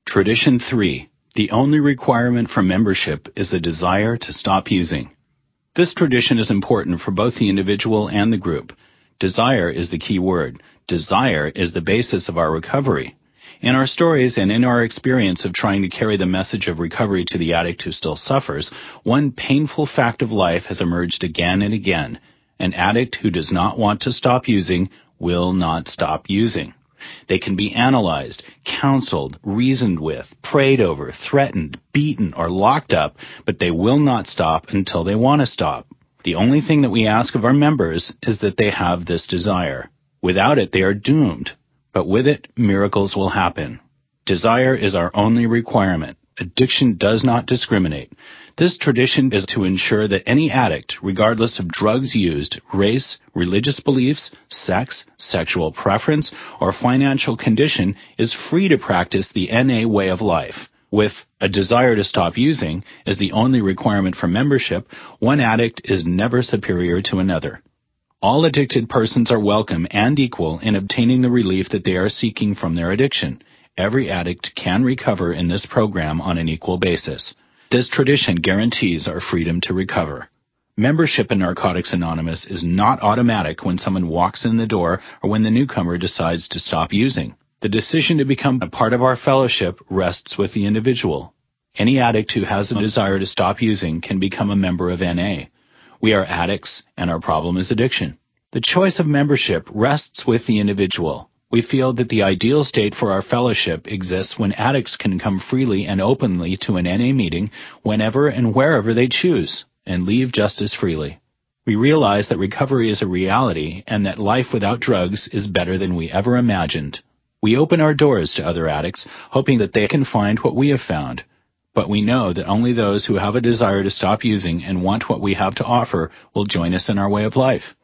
Tradition 3. The only requirement for membership is a desire to stop using. This tradition is important for both the individual and the group. Desire is the key word. Desire is the basis of our recovery. In our stories and in our experience of trying to carry the message of recovery to the addict who still suffers, one painful fact of life has emerged again and again. An addict who does not want to stop using will not stop using. They can be analyzed, counseled, reasoned with, prayed over, threatened, beaten, or locked up, but they will not stop until they want to stop. The only thing that we ask of our members is that they have this desire. Without it, they are doomed. But with it, miracles will happen. Desire is our only requirement. Addiction does not discriminate. This tradition is to ensure that any addict, regardless of drugs used, race, religious beliefs, sex, sexual preference, or financial condition, is free to practice the NA way of life. With a desire to stop using as the only requirement for membership, one addict is never superior to another. All addicted persons are welcome and equal in obtaining the relief that they are seeking from their addiction. Every addict can recover in this program on an equal basis. This tradition guarantees our freedom to recover. Membership in Narcotics Anonymous is not automatic when someone walks in the door or when the newcomer decides to stop using. The decision to become a part of our fellowship rests with the individual. Any addict who has a desire to stop using can become a member of NA. We are addicts, and our problem is addiction. The choice of membership rests with the individual. We feel that the ideal state for our fellowship exists when addicts can come freely and openly to an NA meeting whenever and wherever they choose, and leave just as freely. We realize that recovery is a reality and that life without drugs is better than we ever imagined. We open our doors to other addicts, hoping that they can find what we have found. But we know that only those who have a desire to stop using and want what we have to offer will join us in our way of life.